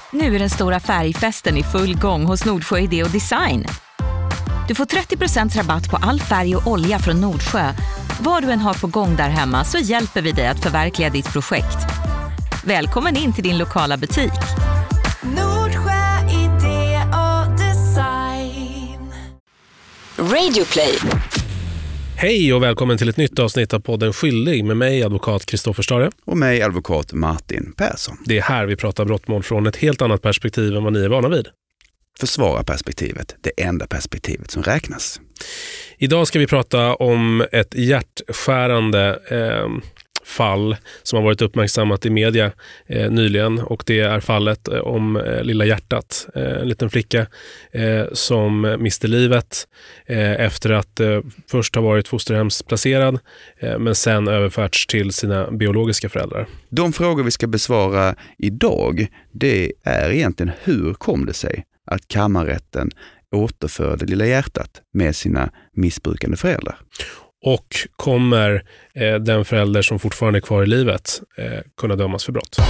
Nu är den stora färgfesten i full gång hos Nordsjö Idé och Design. Du får 30% rabatt på all färg och olja från Nordsjö. Vad du än har på gång där hemma så hjälper vi dig att förverkliga ditt projekt. Välkommen in till din lokala butik. Nordsjö Idé och Design. Radio Play. Hej och välkommen till ett nytt avsnitt av podden Skyldig med mig, advokat Kristoffer Stare. Och mig, advokat Martin Persson. Det är här vi pratar brottmål från ett helt annat perspektiv än vad ni är vana vid. Försvara perspektivet, det enda perspektivet som räknas. Idag ska vi prata om ett hjärtskärande fall som har varit uppmärksammat i media nyligen, och det är fallet om lilla hjärtat, en liten flicka som miste livet efter att först ha varit fosterhemsplacerad men sen överförts till sina biologiska föräldrar. De frågor vi ska besvara idag, det är egentligen hur kom det sig att kammarrätten återförde lilla hjärtat med sina missbrukande föräldrar? Och kommer den förälder som fortfarande är kvar i livet kunna dömas för brott?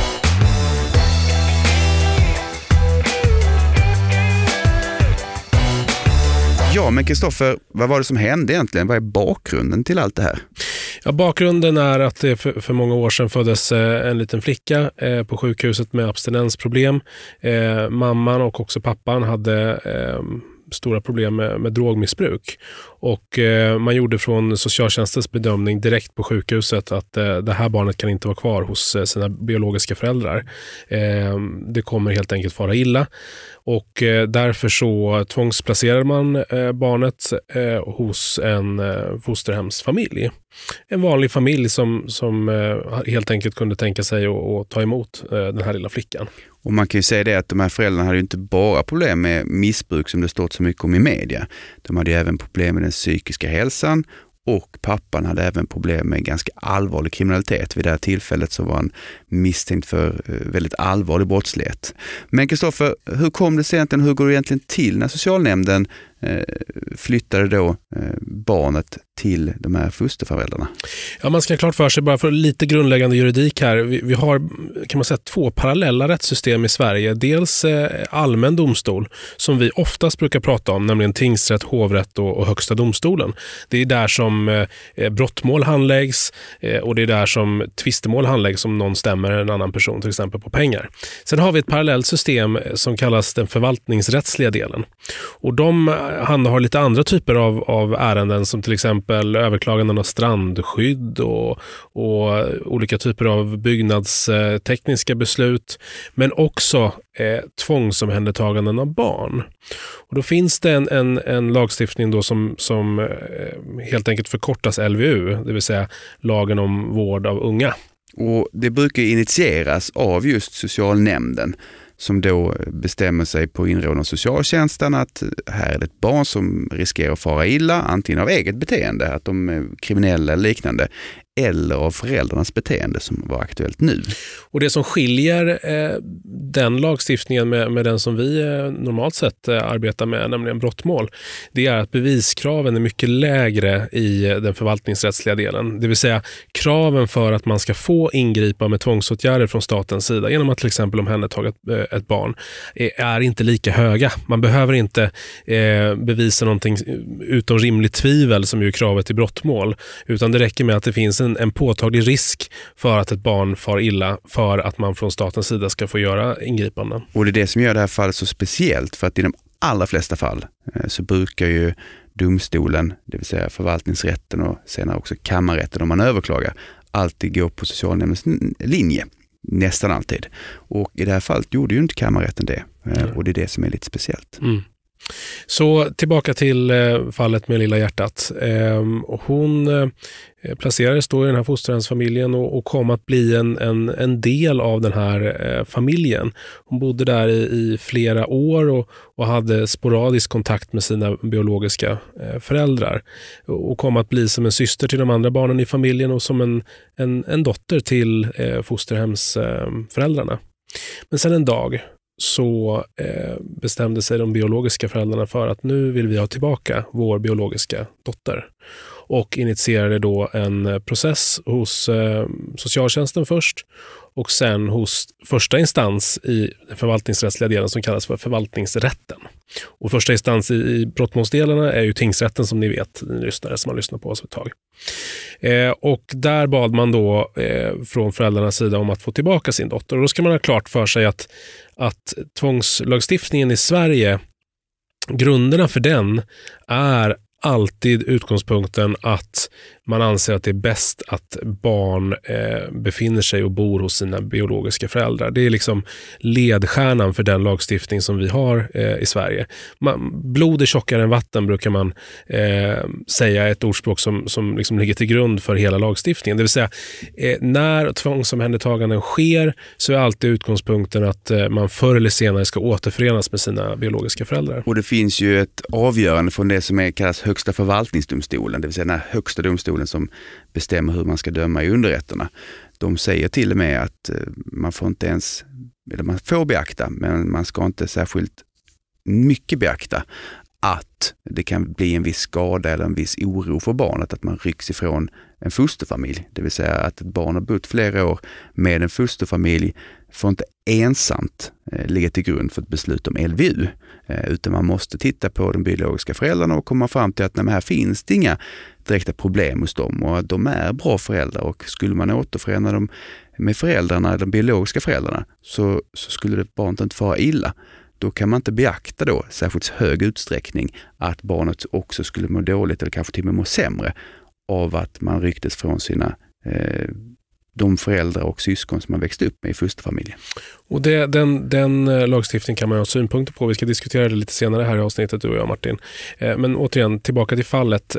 Ja, men Kristoffer, vad var det som hände egentligen? Vad är bakgrunden till allt det här? Ja, bakgrunden är att det för många år sedan föddes en liten flicka på sjukhuset med abstinensproblem. Mamman och också pappan hade stora problem med drogmissbruk, och man gjorde från socialtjänstens bedömning direkt på sjukhuset att det här barnet kan inte vara kvar hos sina biologiska föräldrar. Det kommer helt enkelt fara illa, och därför så tvångsplacerar man barnet hos en fosterhemsfamilj. En vanlig familj som helt enkelt kunde tänka sig att ta emot den här lilla flickan. Och man kan ju säga det att de här föräldrarna hade ju inte bara problem med missbruk som det stått så mycket om i media. De hade ju även problem med den psykiska hälsan, och pappan hade även problem med ganska allvarlig kriminalitet. Vid det här tillfället så var han misstänkt för väldigt allvarlig brottslighet. Men Kristoffer, hur kom det sig egentligen, hur går det egentligen till när socialnämnden flyttade då barnet till de här fosterföräldrarna? Ja, man ska ha klart för sig, bara för lite grundläggande juridik här. Vi har, kan man säga, två parallella rättssystem i Sverige. Dels allmän domstol, som vi oftast brukar prata om, nämligen tingsrätt, hovrätt och högsta domstolen. Det är där som brottmål handläggs, och det är där som tvistemål handläggs om någon stämmer en annan person, till exempel på pengar. Sen har vi ett parallellt system som kallas den förvaltningsrättsliga delen. Och de handlar lite andra typer av ärenden, som till exempel överklaganden av strandskydd och olika typer av byggnadstekniska beslut, men också tvångsomhändertaganden av barn. Och då finns det en lagstiftning då som helt enkelt förkortas LVU, det vill säga lagen om vård av unga. Och det brukar initieras av just socialnämnden, som då bestämmer sig på inrådan av socialtjänsten att här är det ett barn som riskerar att fara illa, antingen av eget beteende, att de är kriminella eller liknande, eller av föräldrarnas beteende som var aktuellt nu. Och det som skiljer den lagstiftningen med den som vi normalt sett arbetar med, nämligen brottmål, det är att beviskraven är mycket lägre i den förvaltningsrättsliga delen. Det vill säga kraven för att man ska få ingripa med tvångsåtgärder från statens sida genom att till exempel omhändertaga ett barn är inte lika höga. Man behöver inte bevisa någonting utom rimligt tvivel, som ju kravet i brottmål, utan det räcker med att det finns en påtaglig risk för att ett barn far illa för att man från statens sida ska få göra ingripanden. Och det är det som gör det här fallet så speciellt, för att i de allra flesta fall så brukar ju domstolen, det vill säga förvaltningsrätten och senare också kammarrätten om man överklagar, alltid gå på socialnämndens linje. Nästan alltid. Och i det här fallet gjorde ju inte kammarrätten det. Och det är det som är lite speciellt. Mm. Så tillbaka till fallet med lilla hjärtat. Hon placerades då i den här fosterhemsfamiljen och kom att bli en del av den här familjen. Hon bodde där i flera år och hade sporadisk kontakt med sina biologiska föräldrar. Och kom att bli som en syster till de andra barnen i familjen och som en dotter till fosterhemsföräldrarna. Men sen en dag så bestämde sig de biologiska föräldrarna för att nu vill vi ha tillbaka vår biologiska dotter. och initierade då en process hos socialtjänsten först och sen hos första instans i förvaltningsrättsliga delen som kallas för förvaltningsrätten. Och första instans i brottmålsdelarna är ju tingsrätten som ni vet, ni lyssnare som har lyssnat på oss ett tag. Och där bad man då från föräldrarnas sida om att få tillbaka sin dotter. Och då ska man ha klart för sig att tvångslagstiftningen i Sverige, grunderna för den är alltid utgångspunkten att man anser att det är bäst att barn befinner sig och bor hos sina biologiska föräldrar. Det är liksom ledstjärnan för den lagstiftning som vi har i Sverige. Blod är tjockare än vatten brukar man säga, ett ordspråk som liksom ligger till grund för hela lagstiftningen. Det vill säga, när tvångsomhändertaganden sker så är alltid utgångspunkten att man förr eller senare ska återförenas med sina biologiska föräldrar. Och det finns ju ett avgörande från det som kallas högsta förvaltningsdomstolen, det vill säga den här högsta domstolen som bestämmer hur man ska döma i underrätterna. De säger till och med att man får inte ens, eller man får beakta, men man ska inte särskilt mycket beakta att det kan bli en viss skada eller en viss oro för barnet, att man rycks ifrån en fosterfamilj. Det vill säga att ett barn har bott flera år med en fosterfamilj får inte ensamt ligga till grund för ett beslut om LVU, utan man måste titta på de biologiska föräldrarna och komma fram till att här finns det inga direkta problem hos dem och att de är bra föräldrar, och skulle man återförena dem med föräldrarna, de biologiska föräldrarna, så skulle det barnet inte fara illa. Då kan man inte beakta då särskilt hög utsträckning att barnet också skulle må dåligt eller kanske till och med må sämre av att man rycktes från sina de föräldrar och syskon som man växt upp med i fosterfamiljen. Och den lagstiftning kan man ha synpunkter på. Vi ska diskutera det lite senare här i avsnittet, du och jag, Martin. Men återigen, tillbaka till fallet.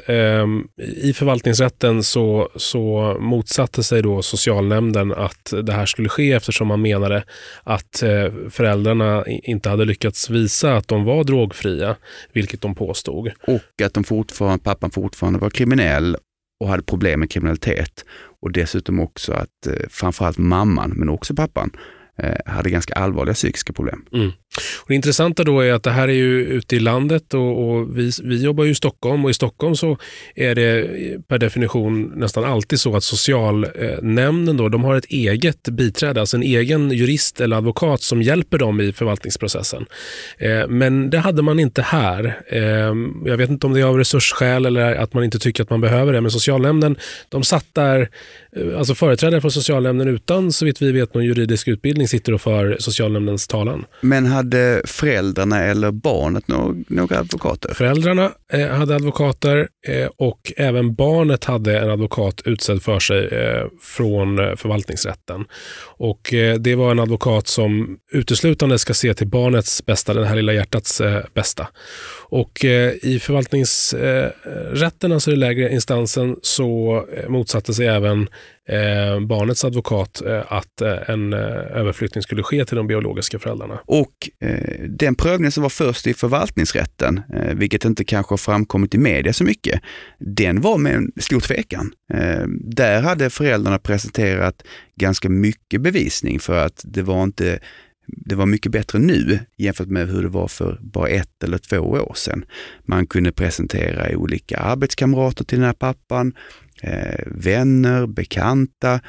I förvaltningsrätten så motsatte sig då socialnämnden att det här skulle ske, eftersom man menade att föräldrarna inte hade lyckats visa att de var drogfria, vilket de påstod. Och att pappan fortfarande var kriminell och hade problem med kriminalitet. Och dessutom också att framförallt mamman, men också pappan, hade ganska allvarliga psykiska problem. Och det intressanta då är att det här är ju ute i landet och vi jobbar ju i Stockholm, och i Stockholm så är det per definition nästan alltid så att socialnämnden då, de har ett eget biträde, alltså en egen jurist eller advokat som hjälper dem i förvaltningsprocessen. Men det hade man inte här. Jag vet inte om det är av resursskäl eller att man inte tycker att man behöver det, men socialnämnden, de satt där, alltså företrädare för socialnämnden utan, så vitt vi vet, någon juridisk utbildning sitter och för socialnämndens talan. Men hade föräldrarna eller barnet några advokater? Föräldrarna hade advokater och även barnet hade en advokat utsedd för sig från förvaltningsrätten. Och det var en advokat som uteslutande ska se till barnets bästa, den här lilla hjärtats bästa. Och i förvaltningsrätten, alltså i lägre instansen, så motsatte sig även barnets advokat att en överflyttning skulle ske till de biologiska föräldrarna. Och den prövningen som var först i förvaltningsrätten, vilket inte kanske har framkommit i media så mycket, den var med en stor tvekan. Där hade föräldrarna presenterat ganska mycket bevisning för att det var mycket bättre nu jämfört med hur det var för bara 1 eller 2 år sedan. Man kunde presentera olika arbetskamrater till den här pappan, vänner, bekanta,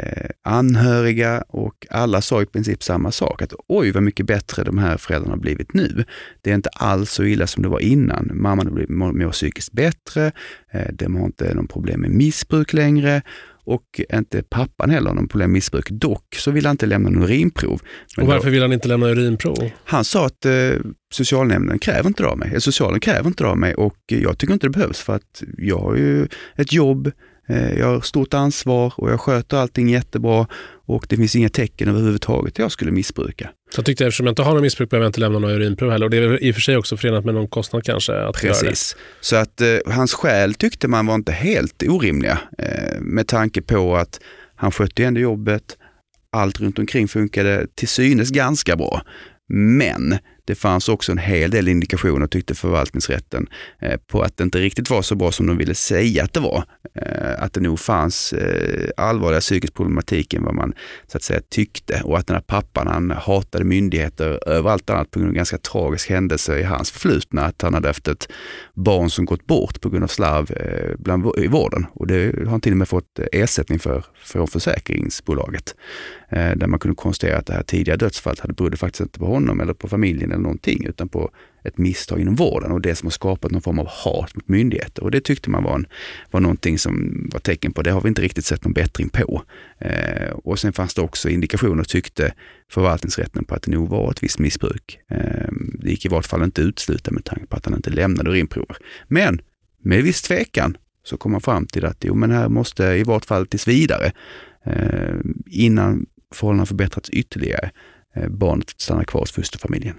anhöriga, och alla sa i princip samma sak, att oj vad mycket bättre de här föräldrarna har blivit nu. Det är inte alls så illa som det var innan. Mamman mår psykiskt bättre, de har inte någon problem med missbruk längre, och inte pappan heller någon problem med missbruk. Dock så vill han inte lämna någon urinprov. Men och varför vill han inte lämna urinprov? Han sa att socialnämnden kräver inte det av mig. Socialen kräver inte det av mig, och jag tycker inte det behövs, för att jag har ju ett jobb, jag har stort ansvar och jag sköter allting jättebra, och det finns inga tecken överhuvudtaget att jag skulle missbruka. Så jag tyckte, eftersom jag inte har någon missbruk, behöver jag inte lämna någon urinprov heller. Och det är i och för sig också förenat med någon kostnad kanske att Precis. Göra det. Så att hans skäl tyckte man var inte helt orimliga, med tanke på att han skötte ändå jobbet, allt runt omkring funkade till synes ganska bra. Men det fanns också en hel del indikationer, tyckte förvaltningsrätten, på att det inte riktigt var så bra som de ville säga att det var. Att det nog fanns allvarliga psykisk problematik än vad man så att säga tyckte, och att den här pappan, han hatade myndigheter över allt annat på grund av en ganska tragisk händelse i hans förflutna, att han hade haft ett barn som gått bort på grund av slarv i vården, och det har han till och med fått ersättning från försäkringsbolaget, där man kunde konstatera att det här tidiga dödsfallet berodde faktiskt inte på honom eller på familjen eller någonting, utan på ett misstag inom vården, och det som har skapat någon form av hat mot myndigheter, och det tyckte man var någonting som var tecken på, det har vi inte riktigt sett någon bättring på. Och sen fanns det också indikationer, tyckte förvaltningsrätten, på att det nog var ett visst missbruk. Det gick i vart fall inte utesluta med tanke på att han inte lämnade urinprover. Men med viss tvekan så kom man fram till att men här måste i vart fall tills vidare, innan förhållandena förbättrats ytterligare, barnet stannar kvar hos fosterfamiljen.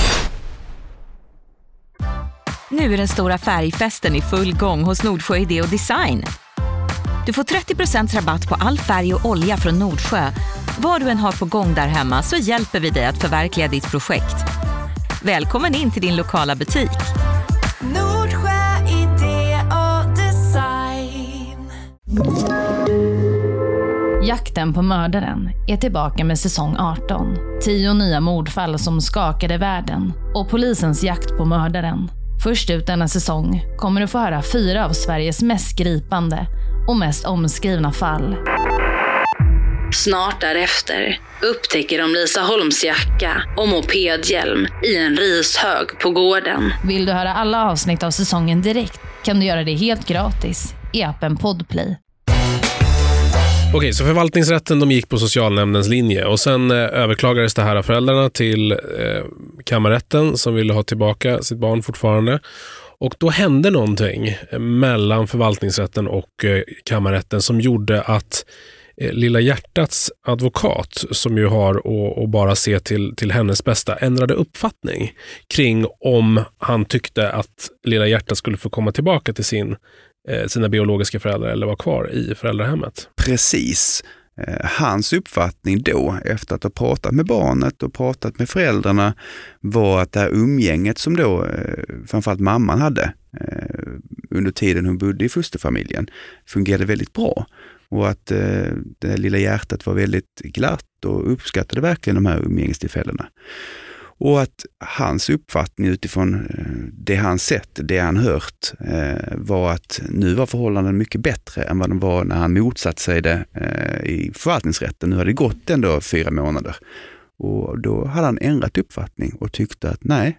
Nu är den stora färgfesten i full gång hos Nordsjö Idé och Design. Du får 30% rabatt på all färg och olja från Nordsjö. Vad du än har på gång där hemma så hjälper vi dig att förverkliga ditt projekt. Välkommen in till din lokala butik. Nordsjö Idé och Design. Jakten på mördaren är tillbaka med säsong 18. 10 nya mordfall som skakade världen och polisens jakt på mördaren. Först ut denna säsong kommer du få höra 4 av Sveriges mest gripande och mest omskrivna fall. Snart därefter upptäcker de Lisa Holms jacka och mopedhjälm i en rishög på gården. Vill du höra alla avsnitt av säsongen direkt kan du göra det helt gratis i appen Podplay. Okej, så förvaltningsrätten, de gick på socialnämndens linje och sen överklagades det här av föräldrarna till kammarrätten som ville ha tillbaka sitt barn fortfarande. Och då hände någonting mellan förvaltningsrätten och kammarrätten som gjorde att Lilla Hjärtats advokat, som ju har att bara se till hennes bästa, ändrade uppfattning kring om han tyckte att Lilla Hjärtat skulle få komma tillbaka till sina biologiska föräldrar eller vara kvar i föräldrahemmet. Precis. Hans uppfattning då, efter att ha pratat med barnet och pratat med föräldrarna, var att det här umgänget som då framförallt mamman hade under tiden hon bodde i fosterfamiljen fungerade väldigt bra. Och att det Lilla Hjärtat var väldigt glatt och uppskattade verkligen de här umgängestillfällena. Och att hans uppfattning utifrån det han sett, det han hört, var att nu var förhållanden mycket bättre än vad de var när han motsatt sig det i förvaltningsrätten. Nu hade det gått ändå 4 månader. Och då hade han ändrat uppfattning och tyckte att nej,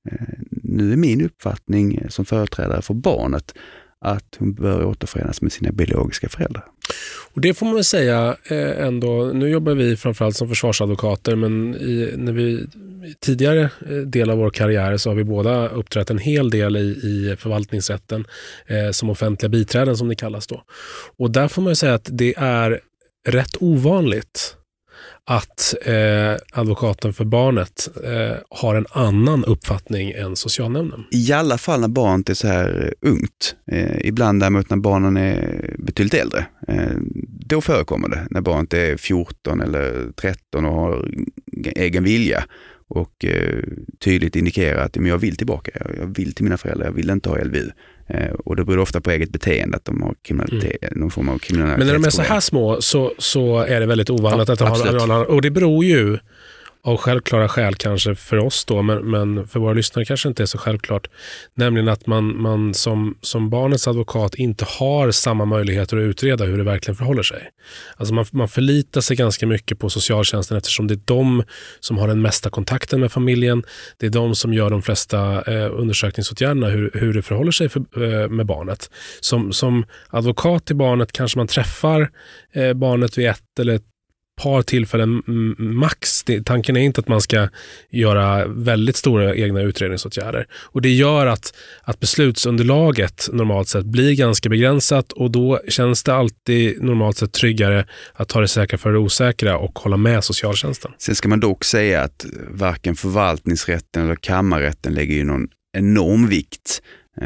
nu är min uppfattning som företrädare för barnet att hon bör återförenas med sina biologiska föräldrar. Och det får man väl säga ändå, nu jobbar vi framförallt som försvarsadvokater, men när vi tidigare del av vår karriär så har vi båda uppträtt en hel del i förvaltningsrätten som offentliga biträden som det kallas då. Och där får man ju säga att det är rätt ovanligt att advokaten för barnet har en annan uppfattning än socialnämnden. I alla fall när barnet är så här ungt. Ibland däremot när barnen är betydligt äldre. Då förekommer det. När barnet är 14 eller 13 och har egen vilja och tydligt indikerar att jag vill tillbaka. Jag vill till mina föräldrar. Jag vill inte ha LVU. Och det beror ofta på eget beteende att de har kriminalitet, någon form av kriminalitet. Men när de är så här små så är det väldigt ovanligt att de har, och det beror ju av självklara skäl kanske för oss då, men för våra lyssnare kanske inte är så självklart, nämligen att man som barnets advokat inte har samma möjligheter att utreda hur det verkligen förhåller sig. Alltså man förlitar sig ganska mycket på socialtjänsten eftersom det är de som har den mesta kontakten med familjen, det är de som gör de flesta undersökningsåtgärderna hur det förhåller sig med barnet. Som advokat till barnet kanske man träffar barnet vid ett eller ett par tillfällen max. Tanken är inte att man ska göra väldigt stora egna utredningsåtgärder. Och det gör att beslutsunderlaget normalt sett blir ganska begränsat, och då känns det alltid normalt sett tryggare att ta det säkra för det osäkra och hålla med socialtjänsten. Sen ska man dock säga att varken förvaltningsrätten eller kammarrätten lägger ju någon enorm vikt,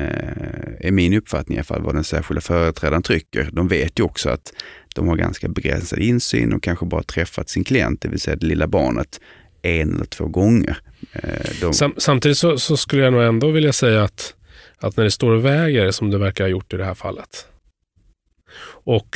är min uppfattning i alla fall, vad den särskilda företrädaren trycker. De vet ju också att de har ganska begränsad insyn och kanske bara träffat sin klient, det vill säga det lilla barnet, 1 eller 2 gånger. Samtidigt så skulle jag nog ändå vilja säga att när det står och väger som det verkar ha gjort i det här fallet och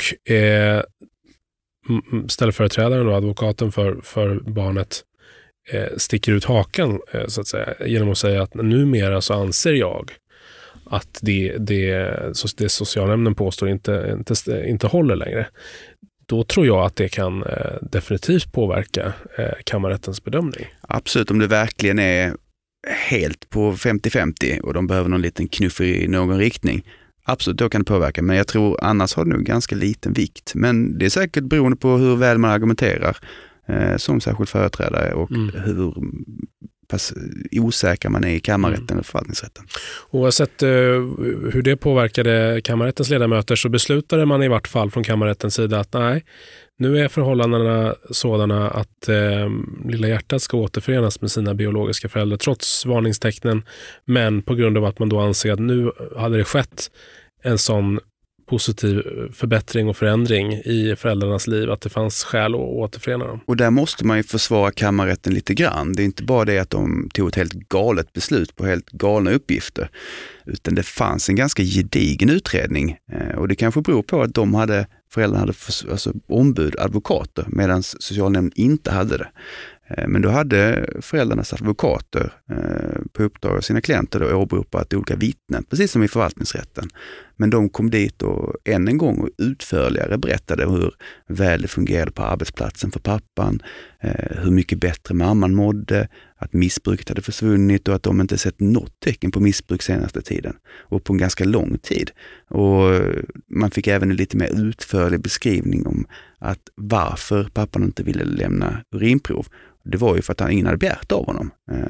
ställföreträdaren och advokaten för barnet sticker ut hakan så att säga, genom att säga att numera så anser jag att det socialnämnden påstår inte håller längre. Då tror jag att det kan definitivt påverka kammarrättens bedömning. Absolut, om det verkligen är helt på 50-50 och de behöver någon liten knuff i någon riktning. Absolut, då kan det påverka. Men jag tror annars har det nog ganska liten vikt. Men det är säkert beroende på hur väl man argumenterar som särskild företrädare och hur pass osäker man är i kammarrätten eller förvaltningsrätten. Oavsett hur det påverkade kammarrättens ledamöter så beslutade man i vart fall från kammarrättens sida att nej, nu är förhållandena sådana att Lilla hjärtat ska återförenas med sina biologiska föräldrar trots varningstecknen, men på grund av att man då anser att nu hade det skett en sån positiv förbättring och förändring i föräldrarnas liv att det fanns skäl att återförena dem. Och där måste man ju försvara kammarrätten lite grann. Det är inte bara det att de tog ett helt galet beslut på helt galna uppgifter, utan det fanns en ganska gedigen utredning och det kanske beror på att föräldrarna hade ombud, advokater, medan socialnämnden inte hade det. Men då hade föräldrarnas advokater på uppdrag av sina klienter då åberopat olika vittnen, precis som i förvaltningsrätten. Men de kom dit och än en gång och utförligare berättade hur väl det fungerade på arbetsplatsen för pappan, hur mycket bättre mamman mådde, att missbruket hade försvunnit och att de inte sett något tecken på missbruk senaste tiden och på en ganska lång tid. Och man fick även en lite mer utförlig beskrivning om att varför pappan inte ville lämna urinprov. Det var ju för att ingen hade begärt av honom.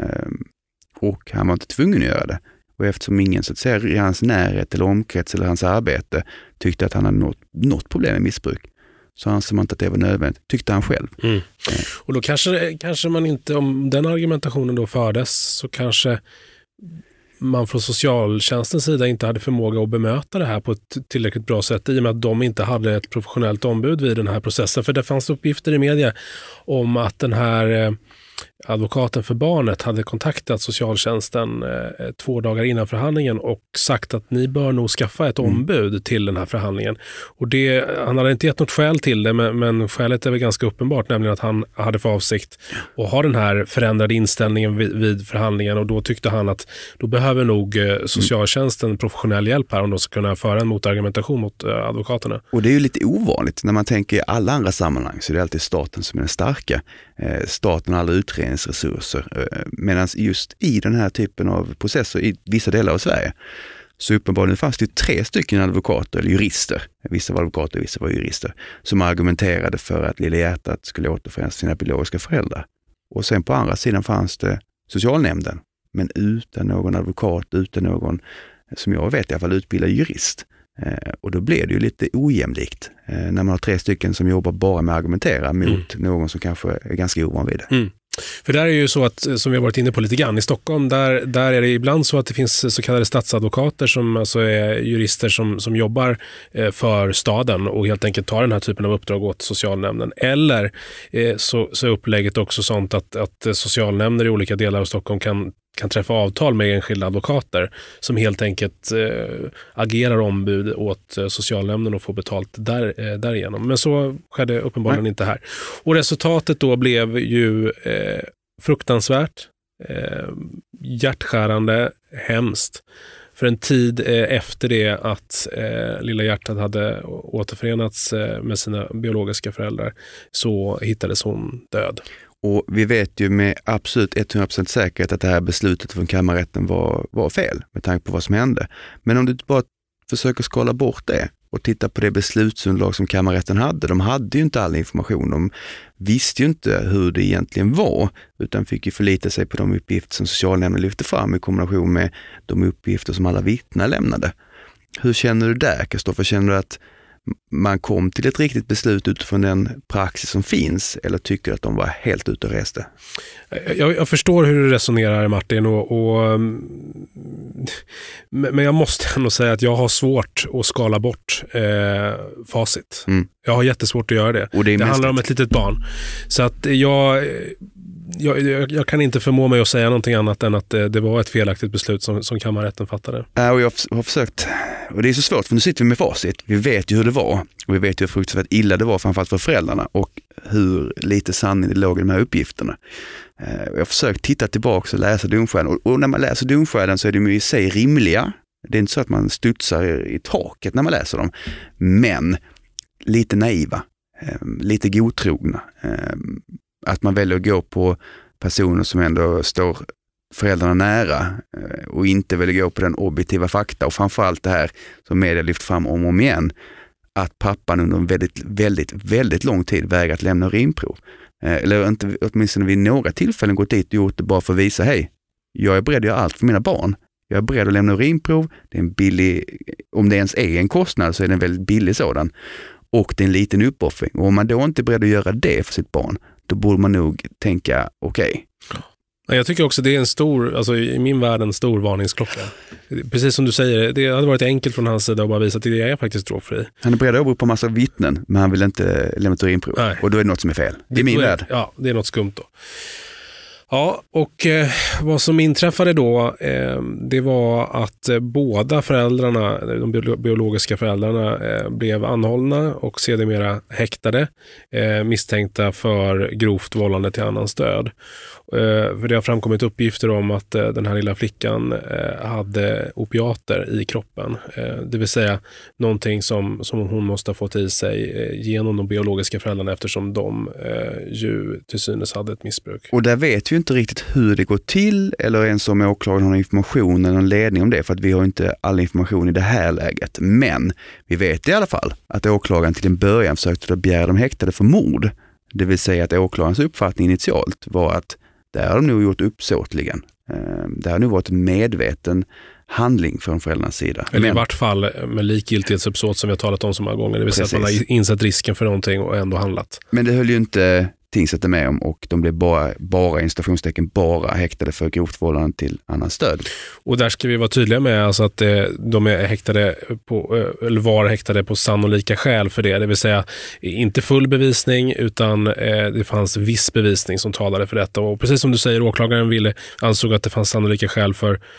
Och han var inte tvungen att göra det. Och eftersom ingen så att säga i hans närhet eller omkrets eller hans arbete tyckte att han hade något problem med missbruk, så anser man inte att det var nödvändigt, tyckte han själv. Och då kanske man inte, om den argumentationen då fördes, så kanske man från socialtjänstens sida inte hade förmåga att bemöta det här på ett tillräckligt bra sätt i och med att de inte hade ett professionellt ombud vid den här processen. För det fanns uppgifter i media om att den här advokaten för barnet hade kontaktat socialtjänsten 2 dagar innan förhandlingen och sagt att ni bör nog skaffa ett ombud till den här förhandlingen. Och han hade inte gett något skäl till det, men skälet är väl ganska uppenbart, nämligen att han hade för avsikt att ha den här förändrade inställningen vid förhandlingen, och då tyckte han att då behöver nog socialtjänsten professionell hjälp här om de ska kunna föra en motargumentation mot advokaterna. Och det är ju lite ovanligt när man tänker i alla andra sammanhang, så det är alltid staten som är den starka. Staten har alla utredningsresurser, medan just i den här typen av processer i vissa delar av Sverige så uppenbarligen fanns det 3 stycken advokater eller jurister, vissa var advokater, vissa var jurister, som argumenterade för att Lilla hjärtat skulle återförenas sina biologiska föräldrar. Och sen på andra sidan fanns det socialnämnden, men utan någon advokat, utan någon, som jag vet i alla fall, utbildad jurist. Och då blir det ju lite ojämlikt när man har 3 stycken som jobbar bara med att argumentera mot någon som kanske är ganska ovan vid det. För där är ju så att, som vi har varit inne på lite grann, i Stockholm, där är det ibland så att det finns så kallade statsadvokater som alltså är jurister som jobbar för staden och helt enkelt tar den här typen av uppdrag åt socialnämnden. Eller så är upplägget också sånt att socialnämnder i olika delar av Stockholm kan träffa avtal med enskilda advokater som helt enkelt agerar ombud åt socialnämnden och får betalt därigenom. Men så skedde uppenbarligen inte här. Och resultatet då blev ju fruktansvärt, hjärtskärande, hemskt. För en tid efter det att Lilla hjärtat hade återförenats med sina biologiska föräldrar så hittades hon död. Och vi vet ju med absolut 100% säkerhet att det här beslutet från kammarrätten var fel med tanke på vad som hände. Men om du bara försöker skala bort det och titta på det beslutsunderlag som kammarrätten hade. De hade ju inte all information. De visste ju inte hur det egentligen var, utan fick ju förlita sig på de uppgifter som socialnämnden lyfte fram i kombination med de uppgifter som alla vittnen lämnade. Hur känner du där, Kristoffer? Känner du att man kom till ett riktigt beslut utifrån den praxis som finns, eller tycker att de var helt ute och reste? Jag förstår hur du resonerar, Martin, men jag måste ändå säga att jag har svårt att skala bort facit. Jag har jättesvårt att göra det. Och det handlar om ett litet barn. Så att Jag kan inte förmå mig att säga någonting annat än att det var ett felaktigt beslut som kammarrätten fattade. Och jag har försökt, och det är så svårt för nu sitter vi med facit. Vi vet ju hur det var och vi vet ju hur fruktansvärt illa det var framförallt för föräldrarna och hur lite sanning det låg i de här uppgifterna. Jag har försökt titta tillbaka och läsa domskälen och när man läser domskälen så är de i sig rimliga. Det är inte så att man studsar i taket när man läser dem, men lite naiva, lite godtrogna. Att man väljer att gå på personer som ändå står föräldrarna nära och inte väljer gå på den objektiva fakta och framförallt det här som media lyft fram om och om igen, att pappan under en väldigt lång tid vägrat lämna urinprov. Eller inte, åtminstone vid några tillfällen gått dit och gjort det bara för att visa, hej, jag är beredd att göra allt för mina barn. Jag är beredd att lämna urinprov. Det är en billig, om det ens är en kostnad så är det en väldigt billig sådan. Och det är en liten uppoffring. Och om man då inte är beredd att göra det för sitt barn, då borde man nog tänka, okej. Jag tycker också det är en stor, alltså i min värld en stor varningsklocka. Precis som du säger, det hade varit enkelt från hans sida att bara visa att det är faktiskt drogfri. Han är beredd att åberopa på massa vittnen, men han vill inte lämna urinprov. Nej. Och då är det något som är fel. Det är min värld. Ja, det är något skumt då. Ja, och vad som inträffade då, det var att båda föräldrarna, de biologiska föräldrarna, blev anhållna och sedermera häktade, misstänkta för grovt vållande till annans död. För det har framkommit uppgifter om att den här lilla flickan hade opiater i kroppen. Det vill säga någonting som hon måste ha fått i sig genom de biologiska föräldrarna eftersom de ju till synes hade ett missbruk. Och där vet vi inte riktigt hur det går till eller ens om åklagaren har information eller en ledning om det, för att vi har inte all information i det här läget. Men vi vet i alla fall att åklagaren till en början försökte begära dem häktade för mord. Det vill säga att åklagarens uppfattning initialt var att det har de nog gjort uppsåtligen. Det har nog varit en medveten handling från föräldrarnas sida. Eller i vart fall med likgiltighetsuppsåt som vi har talat om så många gånger. Det vill säga att man har insett risken för någonting och ändå handlat. Men det höll ju inte tingsrätten med om och de blev bara i stationstecken häktade för grovt vållande till annans död. Och där ska vi vara tydliga med alltså att de är häktade på, eller var häktade på sannolika skäl för det. Det vill säga inte full bevisning utan det fanns viss bevisning som talade för detta. Och precis som du säger, åklagaren ansåg att det fanns sannolika skäl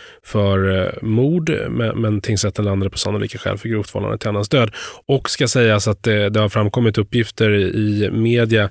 för mord, men tingsrätten landade på sannolika skäl för grovt vållande till annans död. Och ska sägas att det har framkommit uppgifter i media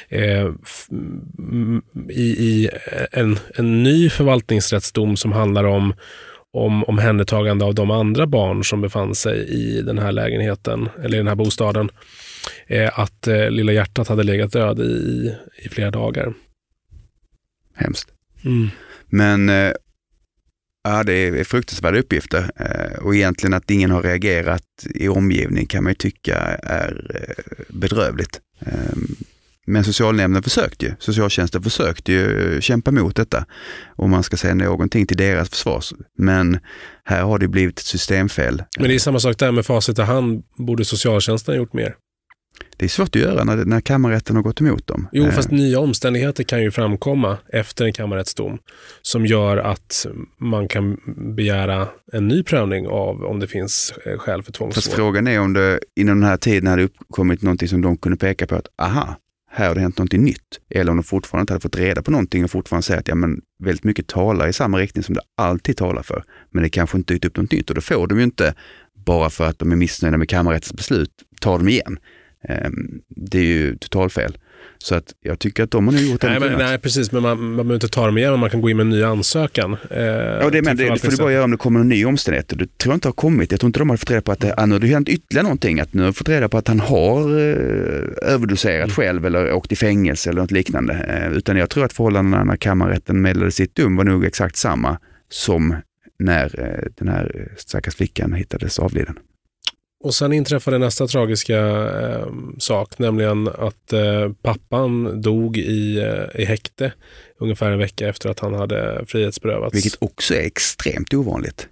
i en ny förvaltningsrättsdom som handlar om omhändertagande av de andra barn som befann sig i den här lägenheten eller i den här bostaden, att lilla hjärtat hade legat död i flera dagar. Hemskt. Men ja, det är fruktansvärda uppgifter och egentligen att ingen har reagerat i omgivning kan man ju tycka är bedrövligt. Men socialtjänsten försökte ju kämpa mot detta om man ska säga någonting till deras försvars. Men här har det blivit ett systemfel. Men det är samma sak där med facit i hand. Borde socialtjänsten ha gjort mer? Det är svårt att göra när kammarrätten har gått emot dem. Jo, fast nya omständigheter kan ju framkomma efter en kammarrättsdom som gör att man kan begära en ny prövning av om det finns skäl för tvångsvård. Fast frågan är om det inom den här tiden hade uppkommit någonting som de kunde peka på att här har det hänt någonting nytt. Eller om de fortfarande inte hade fått reda på någonting och fortfarande säger att väldigt mycket talar i samma riktning som det alltid talar för. Men det kanske inte dykt upp något nytt och då får de ju inte bara för att de är missnöjda med kammarrättens beslut ta dem igen. Det är ju totalfel. Så att jag tycker att de har gjort det. Nej, precis. Men man behöver inte ta dem igen, men man kan gå in med en ny ansökan. Ja, det får du bara göra om det kommer en ny omständighet. Det tror jag inte har kommit. Jag tror inte de har fått reda på att det har hänt ytterligare någonting. Att nu har fått reda på att han har överdoserat själv eller åkt i fängelse eller något liknande. Utan jag tror att förhållandena när kammarrätten meddelade sitt dom var nog exakt samma som när den här stackars flickan hittades avliden. Och sen inträffade nästa tragiska sak, nämligen att pappan dog i häkte ungefär en vecka efter att han hade frihetsberövats. Vilket också är extremt ovanligt.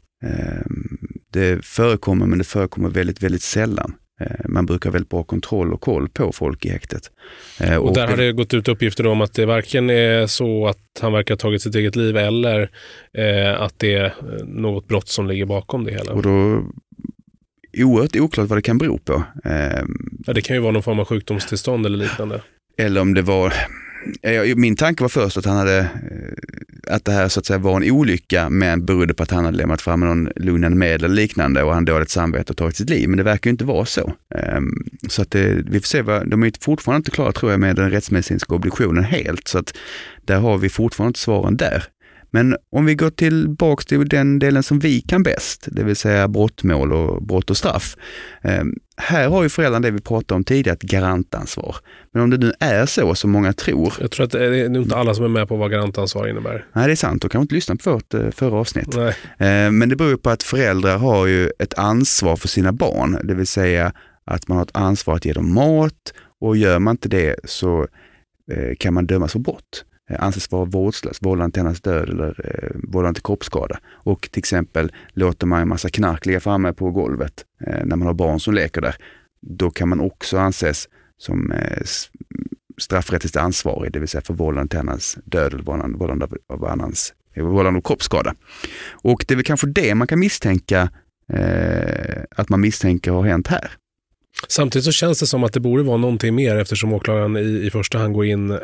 Det förekommer, men det förekommer väldigt, väldigt sällan. Man brukar väl bra kontroll och koll på folk i häktet. Och där har det gått ut uppgifter om att det varken är så att han verkar ha tagit sitt eget liv eller att det är något brott som ligger bakom det hela. Och då oerhört oklart vad det kan bero på. Ja, det kan ju vara någon form av sjukdomstillstånd eller liknande. Eller om det var Min tanke var först att han hade att det här så att säga var en olycka, men berodde på att han hade lämnat fram någon lugnande medel eller liknande och han dåligt samvete och tagit sitt liv. Men det verkar ju inte vara så. Så att vi får se de är fortfarande inte klara, tror jag, med den rättsmedicinska obduktionen helt. Så att där har vi fortfarande inte svaren där. Men om vi går tillbaka till den delen som vi kan bäst, det vill säga brottmål och brott och straff. Här har ju föräldrarna det vi pratade om tidigare, ett garantansvar. Men om det nu är så som många tror. Jag tror att det är inte alla som är med på vad garantansvar innebär. Nej, det är sant. Då kan man inte lyssna på vårt förra avsnitt. Men det beror på att föräldrar har ju ett ansvar för sina barn. Det vill säga att man har ett ansvar att ge dem mat, och gör man inte det så kan man dömas för brott. Anses vara vårdslös, vållande till hennes död eller vållande till kroppsskada. Och till exempel låter man en massa knark ligga framme på golvet när man har barn som leker där. Då kan man också anses som straffrättsligt ansvarig, det vill säga för vållande till hennes död eller vållande av kroppsskada. Och det är väl kanske det man kan misstänka att man misstänker har hänt här. Samtidigt så känns det som att det borde vara någonting mer, eftersom åklagaren i första hand går in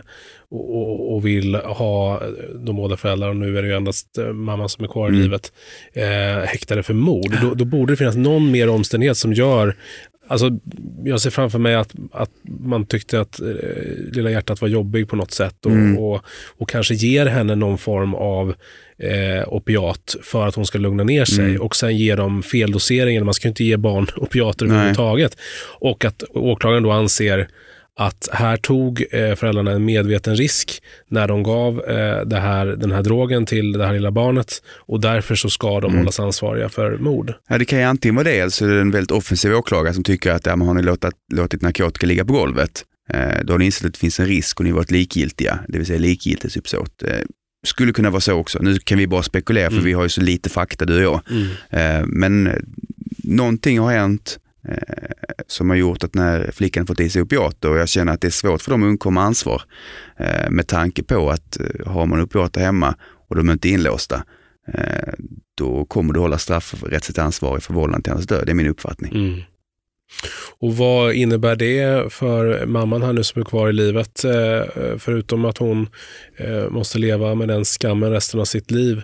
och vill ha de båda föräldrarna, och nu är det ju endast mamman som är kvar i livet, häktade för mord. Då borde det finnas någon mer omständighet som gör, alltså jag ser framför mig att man tyckte att lilla hjärtat var jobbig på något sätt och kanske ger henne någon form av opiat för att hon ska lugna ner sig, och sen ger dem feldoseringen. Man ska inte ge barn opiater överhuvudtaget. Och att åklagaren då anser att här tog föräldrarna en medveten risk när de gav den här drogen till det här lilla barnet, och därför så ska de hållas ansvariga för mord. Ja, det kan ju antingen vara det, alltså det är en väldigt offensiv åklagare som tycker att man har låtit narkotika ligga på golvet. Då har ni insett att det finns en risk och ni har varit likgiltiga, det vill säga likgiltighetsuppsåt. Skulle kunna vara så också. Nu kan vi bara spekulera för vi har ju så lite fakta, du och jag. Men någonting har hänt som har gjort att när flickan fått i sig opiater, och jag känner att det är svårt för dem att undkomma ansvar med tanke på att har man opiater hemma och de är inte inlåsta, då kommer du hålla straffrättsligt ansvarig för vållande till hennes död. Det är min uppfattning. Och vad innebär det för mamman här nu som är kvar i livet, förutom att hon måste leva med den skammen resten av sitt liv?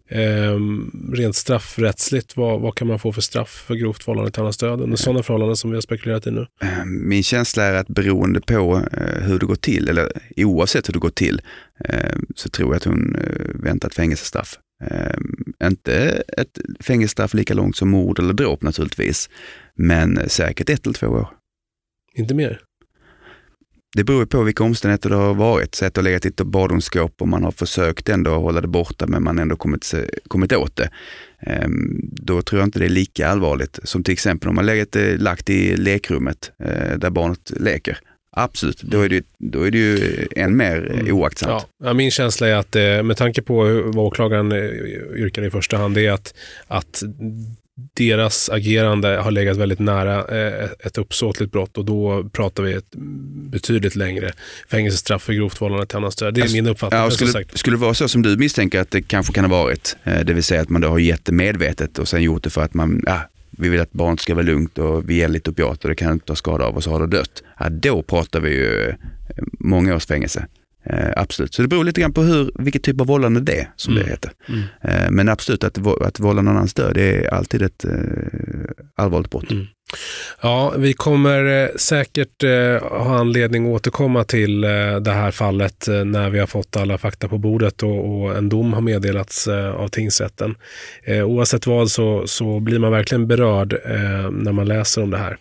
Rent straffrättsligt, vad kan man få för straff för grovt vållande till hennes död under sådana förhållanden som vi har spekulerat i nu? Min känsla är att beroende på hur det går till, eller oavsett hur det går till, så tror jag att hon väntar ett fängelsestraff. Inte ett fängelsestraff lika långt som mord eller dråp naturligtvis, men säkert 1 eller 2 år. Inte mer? Det beror på vilka omständigheter det har varit. Så att det har legat i ett badrumsskåp och man har försökt ändå hålla det borta, men man ändå kommit åt det. Då tror jag inte det är lika allvarligt som till exempel om man lagt i lekrummet där barnet leker. Absolut, då är det ju än mer oaktsamt. Ja, min känsla är att med tanke på vad åklagaren yrkar i första hand, det är att deras agerande har legat väldigt nära ett uppsåtligt brott, och då pratar vi ett betydligt längre fängelsestraff för grovt vållande till hennes död. Det är min uppfattning. Ja, skulle det vara så som du misstänker att det kanske kan ha varit, det vill säga att man då har gett det medvetet och sen gjort det för att vi vill att barnet ska vara lugnt och vi ger lite opiater och det kan inte ta skada av och så har det dött. Ja, då pratar vi ju många års fängelse. Absolut. Så det beror lite grann på vilket typ av vållande det är, som det heter. Men absolut, att vålla någon annans död, det är alltid ett allvarligt brott. Ja, vi kommer säkert ha anledning att återkomma till det här fallet när vi har fått alla fakta på bordet och en dom har meddelats av tingsrätten. Oavsett vad så blir man verkligen berörd när man läser om det här.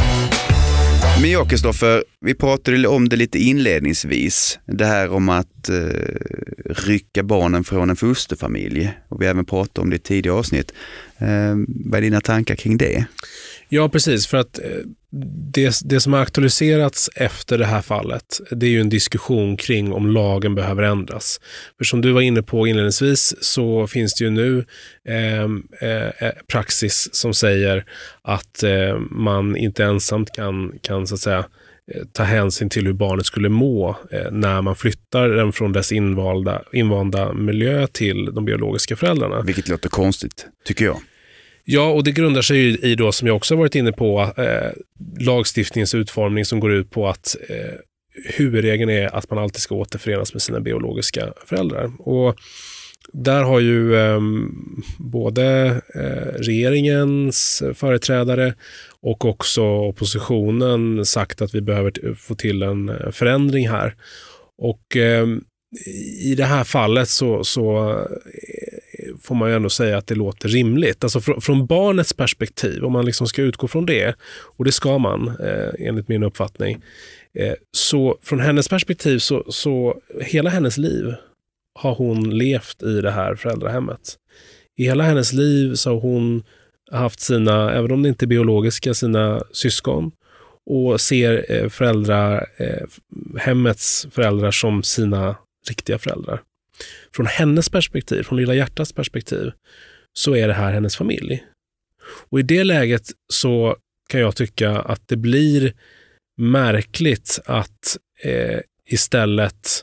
Men jag, Kristoffer, vi pratade om det lite inledningsvis. Det här om att rycka barnen från en fosterfamilj. Och vi har även pratat om det i tidigare avsnitt. Vad är dina tankar kring det? Ja, precis. För att det som har aktualiserats efter det här fallet, det är ju en diskussion kring om lagen behöver ändras. För som du var inne på inledningsvis så finns det ju nu praxis som säger att man inte ensamt kan så att säga ta hänsyn till hur barnet skulle må när man flyttar den från dess invanda miljö till de biologiska föräldrarna. Vilket låter konstigt, tycker jag. Ja, och det grundar sig ju i då, som jag också varit inne på, lagstiftningens utformning som går ut på att huvudregeln är att man alltid ska återförenas med sina biologiska föräldrar. Och där har ju både regeringens företrädare och också oppositionen sagt att vi behöver få till en förändring här. Och i det här fallet så får man ju ändå säga att det låter rimligt. Alltså från barnets perspektiv, om man liksom ska utgå från det, och det ska man enligt min uppfattning, så från hennes perspektiv så hela hennes liv har hon levt i det här föräldrahemmet. I hela hennes liv så har hon haft sina, även om det inte är biologiska, sina syskon, och ser hemmets föräldrar som sina riktiga föräldrar. Från hennes perspektiv, från lilla hjärtats perspektiv, så är det här hennes familj. Och i det läget så kan jag tycka att det blir märkligt att istället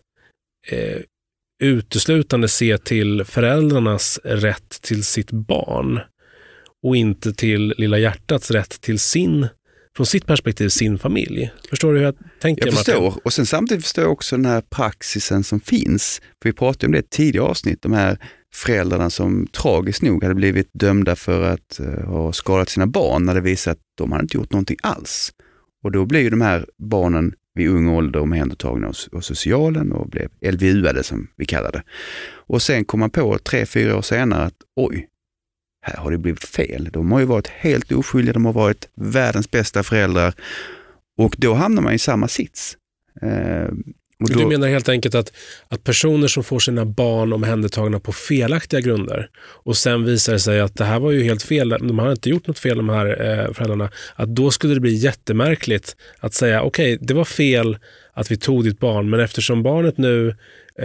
uteslutande se till föräldrarnas rätt till sitt barn och inte till lilla hjärtats rätt till från sitt perspektiv, sin familj. Förstår du hur jag tänker? Jag förstår. Martin? Och sen samtidigt förstår jag också den här praxisen som finns. För vi pratade om det tidigare avsnitt, de här föräldrarna som tragiskt nog hade blivit dömda för att ha skadat sina barn när det visar att de hade inte gjort någonting alls. Och då blir ju de här barnen vid ung ålder omhändertagna av socialen och blev LVU-ade som vi kallar det. Och sen kom man på 3-4 år senare att oj, här har det blivit fel. De har ju varit helt oskyldiga, de har varit världens bästa föräldrar. Och då hamnar man i samma sits. Och då... Du menar helt enkelt att personer som får sina barn omhändertagna på felaktiga grunder och sen visar det sig att det här var ju helt fel, de har inte gjort något fel, de här föräldrarna, att då skulle det bli jättemärkligt att säga okej, det var fel att vi tog ditt barn, men eftersom barnet nu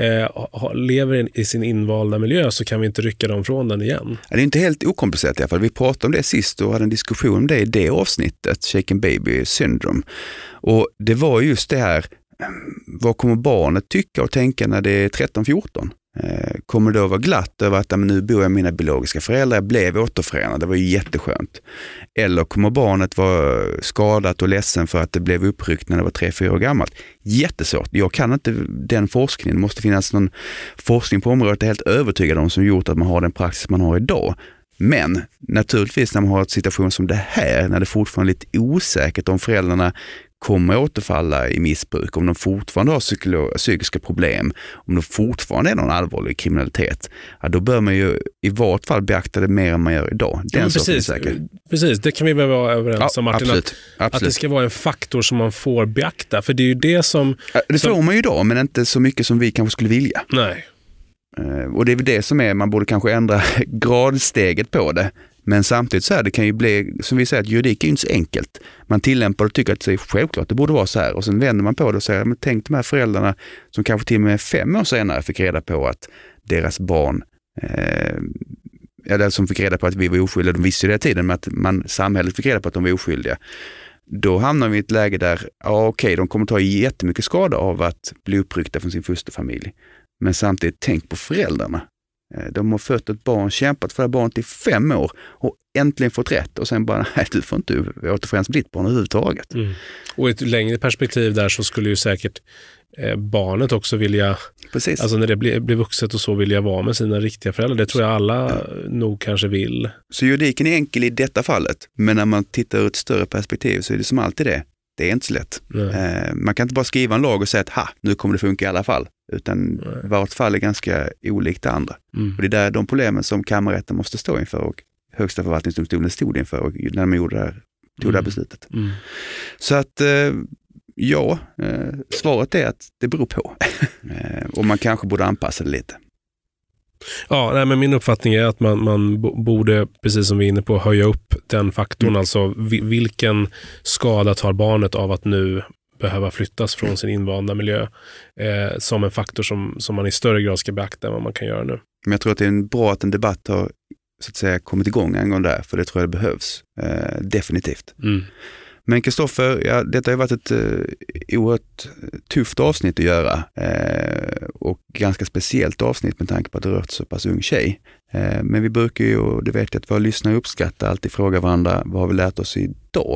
lever i sin invalda miljö så kan vi inte rycka dem från den igen. Det är inte helt okomplicerat i alla fall. Vi pratade om det sist och hade en diskussion om det i det avsnittet, Shaken Baby Syndrome. Och det var just det här, vad kommer barnet tycka och tänka när det är 13-14? Kommer det att vara glatt över att nu bor jag med mina biologiska föräldrar, jag blev återförenad, det var ju jätteskönt. Eller kommer barnet vara skadat och ledsen för att det blev uppryckt när det var 3-4 år gammalt? Jättesvårt. Jag kan inte den forskningen. Det måste finnas någon forskning på området, jag är helt övertygad om, som gjort att man har den praxis man har idag. Men naturligtvis när man har en situation som det här, när det fortfarande är lite osäkert om föräldrarna kommer återfalla i missbruk, om de fortfarande har psykiska problem, om de fortfarande är någon allvarlig kriminalitet, ja, då bör man ju i vart fall beakta det mer än man gör idag. Precis, det kan vi väl vara överens om, Martin, absolut. Att det ska vara en faktor som man får beakta, för det är ju det som... Det får man ju idag, men inte så mycket som vi kanske skulle vilja. Nej. Och det är väl det som är, man borde kanske ändra gradsteget på det. Men samtidigt så här, det kan ju bli, som vi säger, att juridik är inte så enkelt. Man tillämpar och tycker att det är självklart, det borde vara så här. Och sen vänder man på det och säger, men tänk de här föräldrarna som kanske till och med 5 år senare fick reda på att deras barn, eller som fick reda på att vi var oskyldiga, de visste ju det tiden, men att samhället fick reda på att de var oskyldiga. Då hamnar vi i ett läge där, de kommer ta jättemycket skada av att bli uppryckta från sin fosterfamilj. Men samtidigt, tänk på föräldrarna. De har fött ett barn, kämpat för det barnet i 5 år och äntligen fått rätt. Och sen bara, nej, du får inte återförenas med ditt barn överhuvudtaget. Mm. Och i ett längre perspektiv där så skulle ju säkert barnet också vilja, precis. Alltså när det blir vuxet och så, vilja vara med sina riktiga föräldrar. Det tror jag alla nog kanske vill. Så juridiken är enkel i detta fallet. Men när man tittar ur ett större perspektiv så är det som alltid det. Det är inte så lätt. Man kan inte bara skriva en lag och säga att nu kommer det funka i alla fall. Utan vart fall är ganska olikt det andra. Mm. Och det är där de problemen som kammarrätten måste stå inför och Högsta förvaltningsdomstolen stod inför och när de tog det här beslutet. Mm. Så att svaret är att det beror på. Och man kanske borde anpassa det lite. Ja, men min uppfattning är att man borde, precis som vi är inne på, höja upp den faktorn. Alltså vilken skada tar barnet av att nu behöva flyttas från sin invanda miljö som en faktor som man i större grad ska beakta än vad man kan göra nu. Men jag tror att det är bra att en debatt har så att säga kommit igång en gång där, för det tror jag det behövs. Definitivt. Mm. Men Kristoffer, detta har varit ett oerhört tufft avsnitt att göra och ganska speciellt avsnitt med tanke på att det rört så pass ung tjej. Men vi brukar ju, och det vet jag att våra lyssnare uppskattar, alltid fråga varandra, vad har vi lärt oss idag?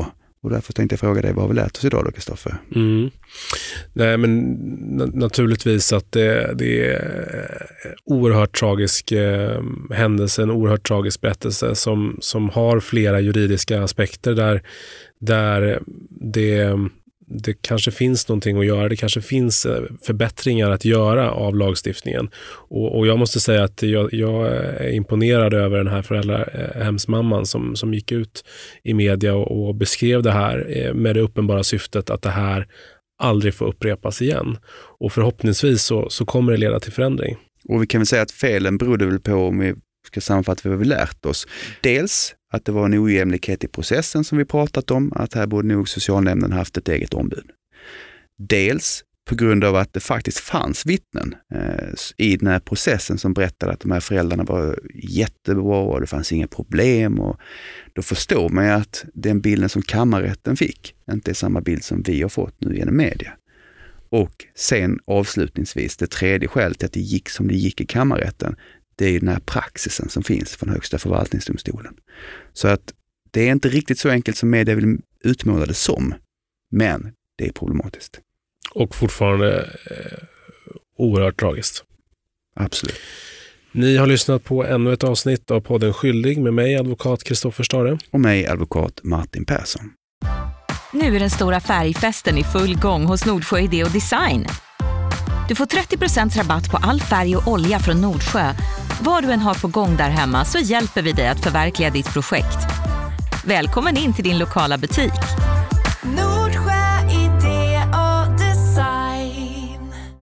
Och därför tänkte jag fråga dig, vad har vi lärt oss idag då, Kristoffer? Nej, men naturligtvis att det är oerhört tragisk händelse, en oerhört tragisk berättelse som har flera juridiska aspekter där det kanske finns någonting att göra. Det kanske finns förbättringar att göra av lagstiftningen. Och jag måste säga att jag är imponerad över den här föräldrahemsmamman som gick ut i media och beskrev det här med det uppenbara syftet att det här aldrig får upprepas igen. Och förhoppningsvis så kommer det leda till förändring. Och vi kan väl säga att felen berodde väl på, om vi ska sammanfatta vad vi lärt oss. Dels att det var en ojämlikhet i processen som vi pratat om, att här borde nog socialnämnden haft ett eget ombud. Dels på grund av att det faktiskt fanns vittnen i den här processen som berättade att de här föräldrarna var jättebra och det fanns inga problem. Och då förstår man ju att den bilden som kammarrätten fick inte är samma bild som vi har fått nu genom media. Och sen avslutningsvis, det tredje skälet till att det gick som det gick i kammarrätten, det är ju den här praxisen som finns från Högsta förvaltningsdomstolen. Så att det är inte riktigt så enkelt som media vill utmåla det som, men det är problematiskt. Och fortfarande oerhört tragiskt. Absolut. Ni har lyssnat på ännu ett avsnitt av podden Skyldig med mig, advokat Kristoffer Stare. Och mig, advokat Martin Persson. Nu är den stora färgfesten i full gång hos Nordsjö Idé och Design. Du får 30% rabatt på all färg och olja från Nordsjö. Vad du än har på gång där hemma så hjälper vi dig att förverkliga ditt projekt. Välkommen in till din lokala butik.